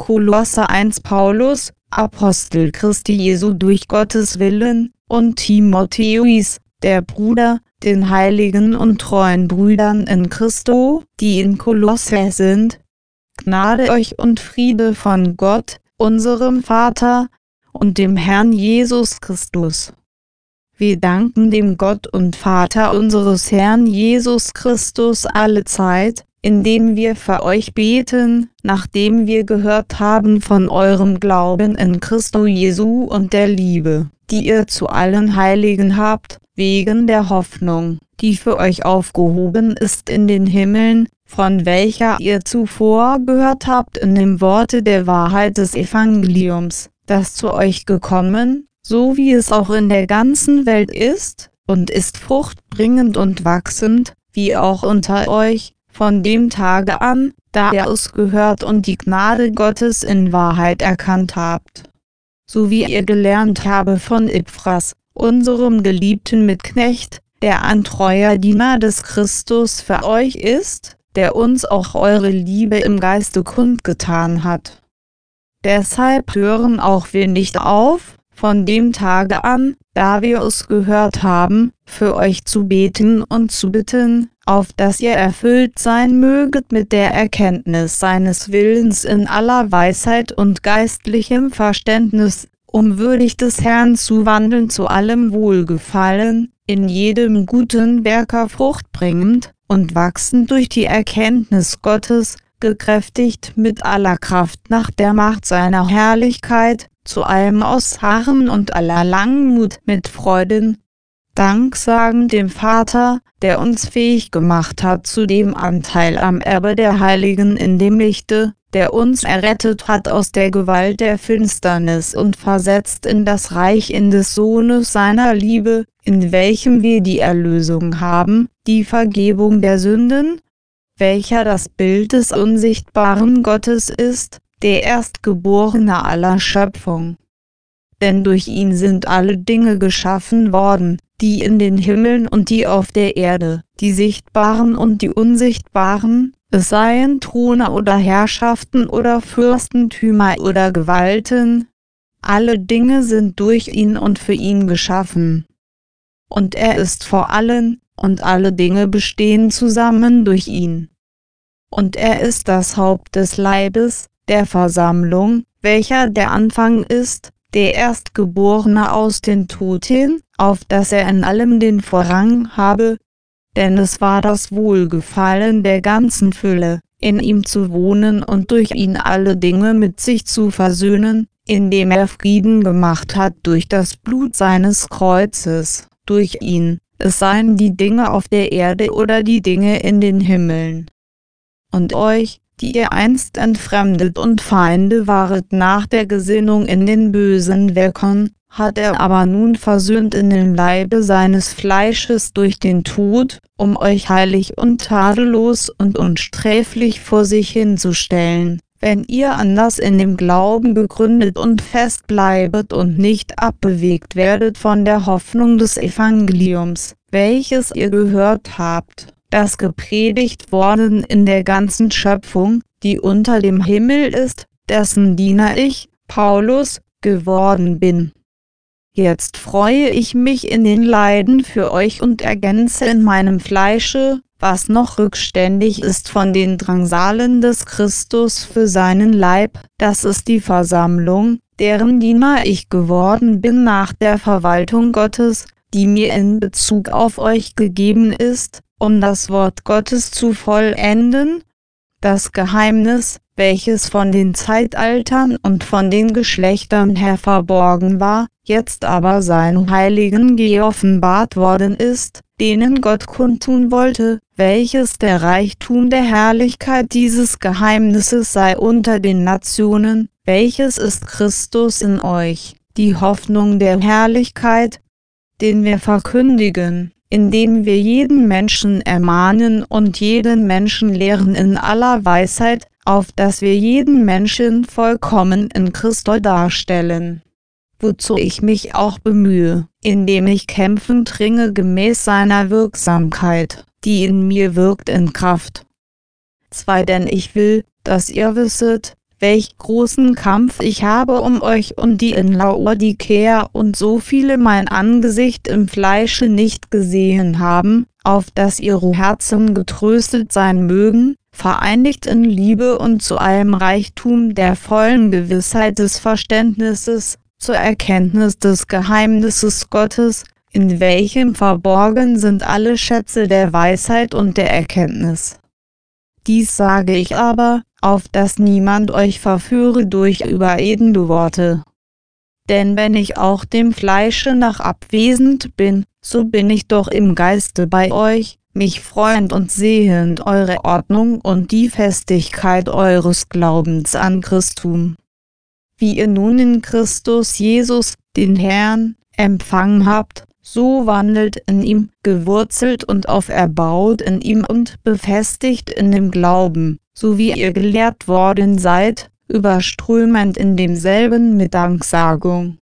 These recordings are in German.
Kolosser 1 Paulus, Apostel Christi Jesu durch Gottes Willen, und Timotheus, der Bruder, den heiligen und treuen Brüdern in Christo, die in Kolosse sind. Gnade euch und Friede von Gott, unserem Vater, und dem Herrn Jesus Christus. Wir danken dem Gott und Vater unseres Herrn Jesus Christus alle Zeit, indem wir für euch beten, nachdem wir gehört haben von eurem Glauben in Christo Jesu und der Liebe, die ihr zu allen Heiligen habt, wegen der Hoffnung, die für euch aufgehoben ist in den Himmeln, von welcher ihr zuvor gehört habt in dem Worte der Wahrheit des Evangeliums, das zu euch gekommen, so wie es auch in der ganzen Welt ist, und ist fruchtbringend und wachsend, wie auch unter euch, von dem Tage an, da ihr es gehört und die Gnade Gottes in Wahrheit erkannt habt. So wie ihr gelernt habe von Ephras, unserem geliebten Mitknecht, der ein treuer Diener des Christus für euch ist, der uns auch eure Liebe im Geiste kundgetan hat. Deshalb hören auch wir nicht auf, von dem Tage an, da wir es gehört haben, für euch zu beten und zu bitten, auf dass ihr erfüllt sein möget mit der Erkenntnis seines Willens in aller Weisheit und geistlichem Verständnis, um würdig des Herrn zu wandeln zu allem Wohlgefallen, in jedem guten Werke Frucht bringend, und wachsend durch die Erkenntnis Gottes, gekräftigt mit aller Kraft nach der Macht seiner Herrlichkeit, zu allem Ausharren und aller Langmut mit Freuden. Dank sagen dem Vater, der uns fähig gemacht hat zu dem Anteil am Erbe der Heiligen in dem Lichte, der uns errettet hat aus der Gewalt der Finsternis und versetzt in das Reich in des Sohnes seiner Liebe, in welchem wir die Erlösung haben, die Vergebung der Sünden, welcher das Bild des unsichtbaren Gottes ist, der Erstgeborene aller Schöpfung. Denn durch ihn sind alle Dinge geschaffen worden, die in den Himmeln und die auf der Erde, die sichtbaren und die unsichtbaren, es seien Throne oder Herrschaften oder Fürstentümer oder Gewalten. Alle Dinge sind durch ihn und für ihn geschaffen. Und er ist vor allen, und alle Dinge bestehen zusammen durch ihn. Und er ist das Haupt des Leibes, der Versammlung, welcher der Anfang ist, der Erstgeborene aus den Toten, auf dass er in allem den Vorrang habe. Denn es war das Wohlgefallen der ganzen Fülle, in ihm zu wohnen und durch ihn alle Dinge mit sich zu versöhnen, indem er Frieden gemacht hat durch das Blut seines Kreuzes, durch ihn, es seien die Dinge auf der Erde oder die Dinge in den Himmeln. Und euch, die ihr einst entfremdet und Feinde waret nach der Gesinnung in den bösen Werken, hat er aber nun versöhnt in dem Leibe seines Fleisches durch den Tod, um euch heilig und tadellos und unsträflich vor sich hinzustellen, wenn ihr anders in dem Glauben begründet und fest bleibet und nicht abbewegt werdet von der Hoffnung des Evangeliums, welches ihr gehört habt, das gepredigt worden in der ganzen Schöpfung, die unter dem Himmel ist, dessen Diener ich, Paulus, geworden bin. Jetzt freue ich mich in den Leiden für euch und ergänze in meinem Fleische, was noch rückständig ist von den Drangsalen des Christus für seinen Leib, das ist die Versammlung, deren Diener ich geworden bin nach der Verwaltung Gottes, die mir in Bezug auf euch gegeben ist, um das Wort Gottes zu vollenden, das Geheimnis, welches von den Zeitaltern und von den Geschlechtern her verborgen war, jetzt aber seinen Heiligen geoffenbart worden ist, denen Gott kundtun wollte, welches der Reichtum der Herrlichkeit dieses Geheimnisses sei unter den Nationen, welches ist Christus in euch, die Hoffnung der Herrlichkeit, den wir verkündigen, indem wir jeden Menschen ermahnen und jeden Menschen lehren in aller Weisheit, auf dass wir jeden Menschen vollkommen in Christo darstellen. Wozu ich mich auch bemühe, indem ich kämpfend ringe gemäß seiner Wirksamkeit, die in mir wirkt in Kraft. 2. Denn ich will, dass ihr wisset, welch großen Kampf ich habe um euch und die in Laodikea und so viele mein Angesicht im Fleische nicht gesehen haben, auf dass ihre Herzen getröstet sein mögen, vereinigt in Liebe und zu allem Reichtum der vollen Gewissheit des Verständnisses, zur Erkenntnis des Geheimnisses Gottes, in welchem verborgen sind alle Schätze der Weisheit und der Erkenntnis. Dies sage ich aber, auf dass niemand euch verführe durch überedene Worte. Denn wenn ich auch dem Fleische nach abwesend bin, so bin ich doch im Geiste bei euch, mich freuend und sehend eure Ordnung und die Festigkeit eures Glaubens an Christum. Wie ihr nun in Christus Jesus, den Herrn, empfangen habt, so wandelt in ihm, gewurzelt und auferbaut in ihm und befestigt in dem Glauben, so wie ihr gelehrt worden seid, überströmend in demselben mit Danksagung.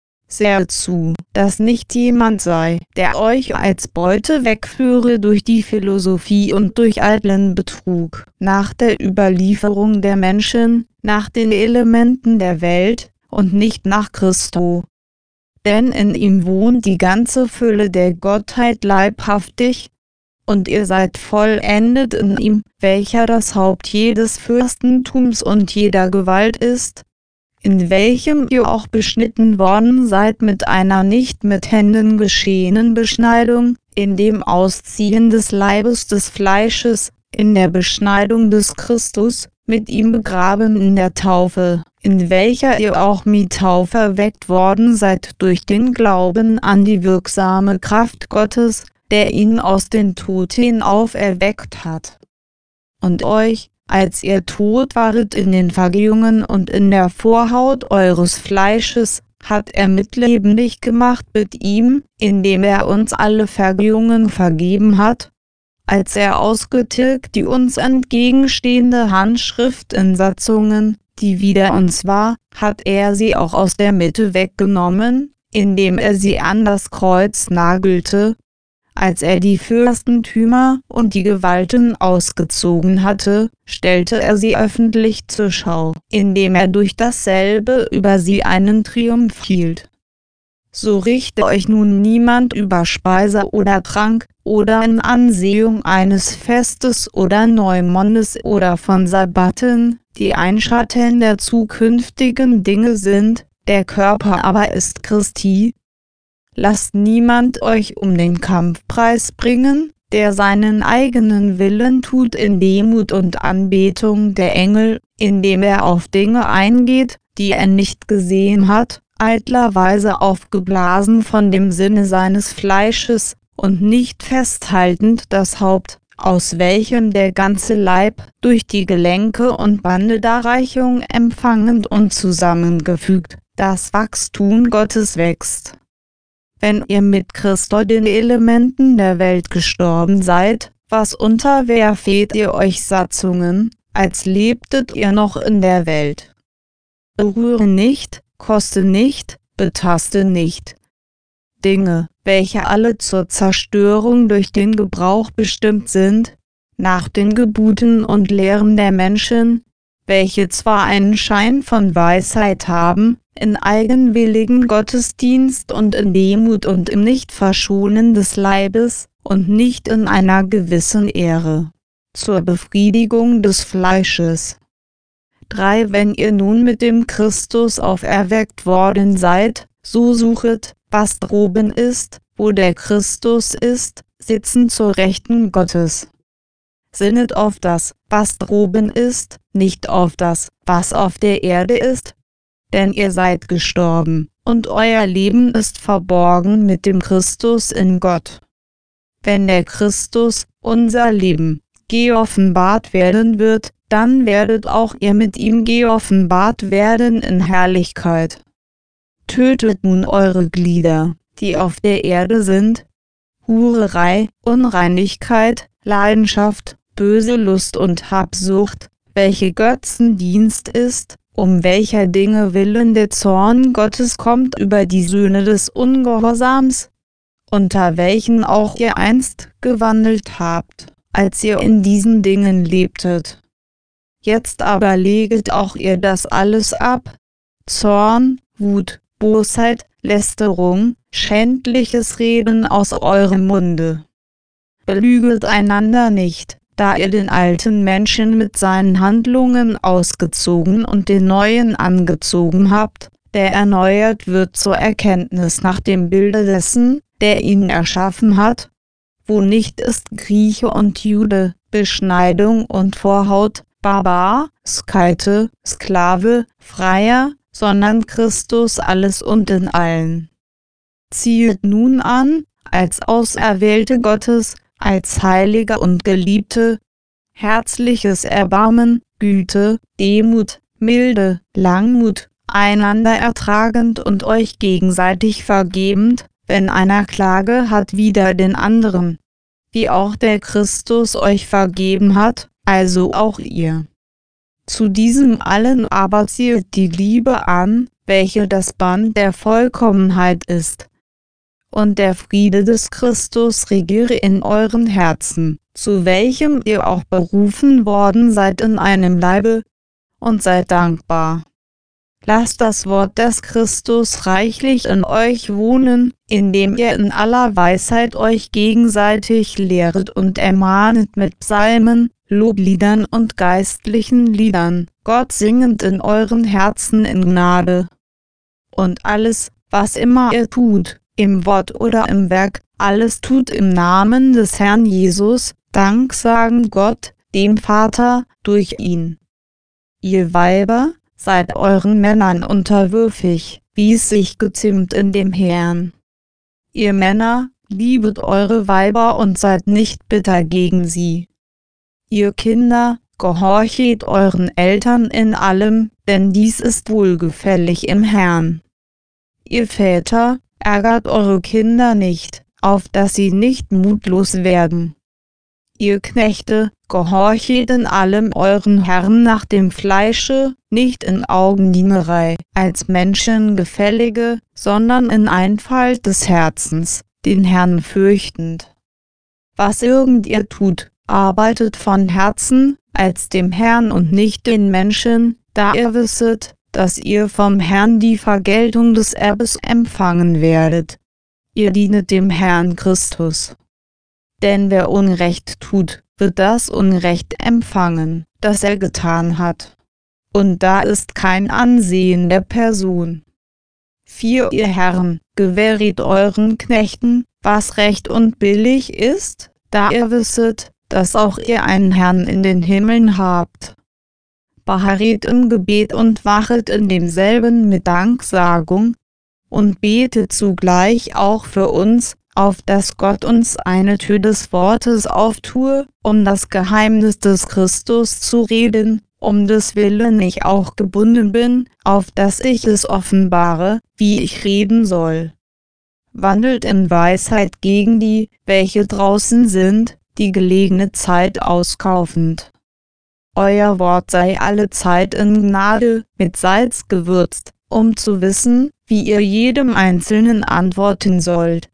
Seht zu, dass nicht jemand sei, der euch als Beute wegführe durch die Philosophie und durch eitlen Betrug, nach der Überlieferung der Menschen, nach den Elementen der Welt, und nicht nach Christo. Denn in ihm wohnt die ganze Fülle der Gottheit leibhaftig, und ihr seid vollendet in ihm, welcher das Haupt jedes Fürstentums und jeder Gewalt ist, in welchem ihr auch beschnitten worden seid mit einer nicht mit Händen geschehenen Beschneidung, in dem Ausziehen des Leibes des Fleisches, in der Beschneidung des Christus, mit ihm begraben in der Taufe, in welcher ihr auch mit Taufe erweckt worden seid durch den Glauben an die wirksame Kraft Gottes, der ihn aus den Toten auferweckt hat. Und euch, als ihr tot waret in den Vergehungen und in der Vorhaut eures Fleisches, hat er mitlebendig gemacht mit ihm, indem er uns alle Vergehungen vergeben hat, als er ausgetilgt die uns entgegenstehende Handschrift in Satzungen, die wider uns war, hat er sie auch aus der Mitte weggenommen, indem er sie an das Kreuz nagelte, als er die Fürstentümer und die Gewalten ausgezogen hatte, stellte er sie öffentlich zur Schau, indem er durch dasselbe über sie einen Triumph hielt. So richte euch nun niemand über Speise oder Trank, oder in Ansehung eines Festes oder Neumondes oder von Sabbaten, die ein Schatten der zukünftigen Dinge sind, der Körper aber ist Christi. Lasst niemand euch um den Kampfpreis bringen, der seinen eigenen Willen tut in Demut und Anbetung der Engel, indem er auf Dinge eingeht, die er nicht gesehen hat, eitlerweise aufgeblasen von dem Sinne seines Fleisches, und nicht festhaltend das Haupt, aus welchem der ganze Leib, durch die Gelenke und Bandedarreichung empfangend und zusammengefügt, das Wachstum Gottes wächst. Wenn ihr mit Christo den Elementen der Welt gestorben seid, was unterwerfet ihr euch Satzungen, als lebtet ihr noch in der Welt. Berühre nicht, koste nicht, betaste nicht. Dinge, welche alle zur Zerstörung durch den Gebrauch bestimmt sind, nach den Geboten und Lehren der Menschen, welche zwar einen Schein von Weisheit haben, in eigenwilligen Gottesdienst und in Demut und im Nichtverschonen des Leibes, und nicht in einer gewissen Ehre, zur Befriedigung des Fleisches. 3. Wenn ihr nun mit dem Christus auferweckt worden seid, so suchet, was droben ist, wo der Christus ist, sitzen zur Rechten Gottes. Sinnet auf das, was droben ist, nicht auf das, was auf der Erde ist, denn ihr seid gestorben, und euer Leben ist verborgen mit dem Christus in Gott. Wenn der Christus, unser Leben, geoffenbart werden wird, dann werdet auch ihr mit ihm geoffenbart werden in Herrlichkeit. Tötet nun eure Glieder, die auf der Erde sind: Hurerei, Unreinigkeit, Leidenschaft, böse Lust und Habsucht, welche Götzendienst ist, um welcher Dinge willen der Zorn Gottes kommt über die Söhne des Ungehorsams, unter welchen auch ihr einst gewandelt habt, als ihr in diesen Dingen lebtet. Jetzt aber leget auch ihr das alles ab: Zorn, Wut, Bosheit, Lästerung, schändliches Reden aus eurem Munde. Belüget einander nicht, da ihr den alten Menschen mit seinen Handlungen ausgezogen und den neuen angezogen habt, der erneuert wird zur Erkenntnis nach dem Bilde dessen, der ihn erschaffen hat, wo nicht ist Grieche und Jude, Beschneidung und Vorhaut, Barbar, Skeite, Sklave, Freier, sondern Christus alles und in allen. Ziehet nun an, als Auserwählte Gottes, als Heilige und Geliebte, herzliches Erbarmen, Güte, Demut, Milde, Langmut, einander ertragend und euch gegenseitig vergebend, wenn einer Klage hat wider den anderen, wie auch der Christus euch vergeben hat, also auch ihr. Zu diesem allen aber zielt die Liebe an, welche das Band der Vollkommenheit ist. Und der Friede des Christus regiere in euren Herzen, zu welchem ihr auch berufen worden seid in einem Leibe, und seid dankbar. Lasst das Wort des Christus reichlich in euch wohnen, indem ihr in aller Weisheit euch gegenseitig lehret und ermahnet mit Psalmen, Lobliedern und geistlichen Liedern, Gott singend in euren Herzen in Gnade. Und alles, was immer ihr tut, im Wort oder im Werk, alles tut im Namen des Herrn Jesus, Dank sagen Gott, dem Vater, durch ihn. Ihr Weiber, seid euren Männern unterwürfig, wie es sich geziemt in dem Herrn. Ihr Männer, liebet eure Weiber und seid nicht bitter gegen sie. Ihr Kinder, gehorchet euren Eltern in allem, denn dies ist wohlgefällig im Herrn. Ihr Väter, ärgert eure Kinder nicht, auf dass sie nicht mutlos werden. Ihr Knechte, gehorchet in allem euren Herren nach dem Fleische, nicht in Augendienerei, als Menschengefällige, sondern in Einfalt des Herzens, den Herrn fürchtend. Was irgend ihr tut, arbeitet von Herzen, als dem Herrn und nicht den Menschen, da ihr wisset, dass ihr vom Herrn die Vergeltung des Erbes empfangen werdet. Ihr dienet dem Herrn Christus. Denn wer Unrecht tut, wird das Unrecht empfangen, das er getan hat. Und da ist kein Ansehen der Person. Ihr Herren, gewähret euren Knechten, was recht und billig ist, da ihr wisset, dass auch ihr einen Herrn in den Himmeln habt. Beharret im Gebet und wachet in demselben mit Danksagung, und betet zugleich auch für uns, auf dass Gott uns eine Tür des Wortes auftue, um das Geheimnis des Christus zu reden, um des Willen ich auch gebunden bin, auf dass ich es offenbare, wie ich reden soll. Wandelt in Weisheit gegen die, welche draußen sind, die gelegene Zeit auskaufend. Euer Wort sei alle Zeit in Gnade, mit Salz gewürzt, um zu wissen, wie ihr jedem Einzelnen antworten sollt.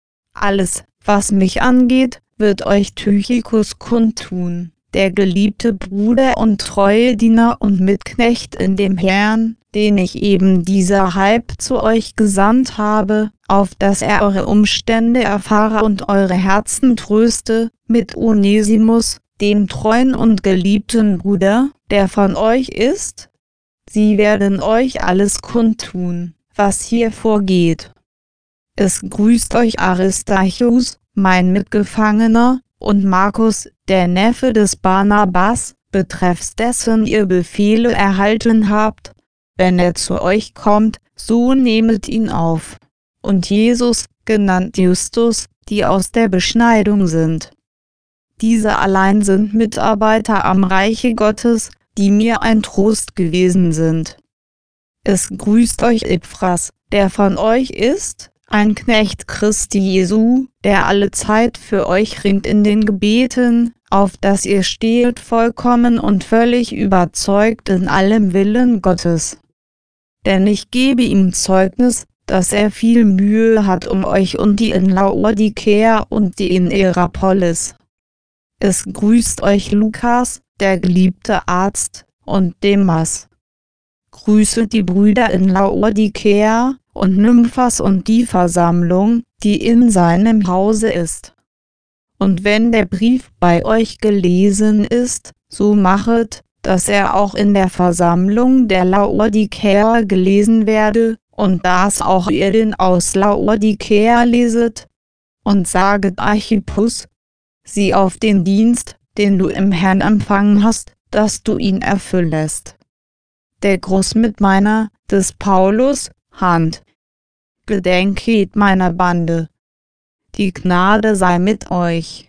Alles, was mich angeht, wird euch Tychikus kundtun, der geliebte Bruder und treue Diener und Mitknecht in dem Herrn, den ich eben dieser Halb zu euch gesandt habe, auf dass er eure Umstände erfahre und eure Herzen tröste, mit Onesimus, dem treuen und geliebten Bruder, der von euch ist. Sie werden euch alles kundtun, was hier vorgeht. Es grüßt euch Aristarchus, mein Mitgefangener, und Markus, der Neffe des Barnabas, betreffs dessen ihr Befehle erhalten habt. Wenn er zu euch kommt, so nehmet ihn auf. Und Jesus, genannt Justus, die aus der Beschneidung sind. Diese allein sind Mitarbeiter am Reiche Gottes, die mir ein Trost gewesen sind. Es grüßt euch Ephras, der von euch ist, ein Knecht Christi Jesu, der alle Zeit für euch ringt in den Gebeten, auf dass ihr stehet vollkommen und völlig überzeugt in allem Willen Gottes. Denn ich gebe ihm Zeugnis, dass er viel Mühe hat um euch und die in Laodikea und die in Hierapolis. Es grüßt euch Lukas, der geliebte Arzt, und Demas. Grüßet die Brüder in Laodicea und Nymphas und die Versammlung, die in seinem Hause ist. Und wenn der Brief bei euch gelesen ist, so machet, dass er auch in der Versammlung der Laodikäer gelesen werde, und dass auch ihr den aus Laodicea leset. Und saget Archippus, sieh auf den Dienst, den du im Herrn empfangen hast, dass du ihn erfüllest. Der Gruß mit meiner, des Paulus, Hand. Gedenket meiner Bande. Die Gnade sei mit euch.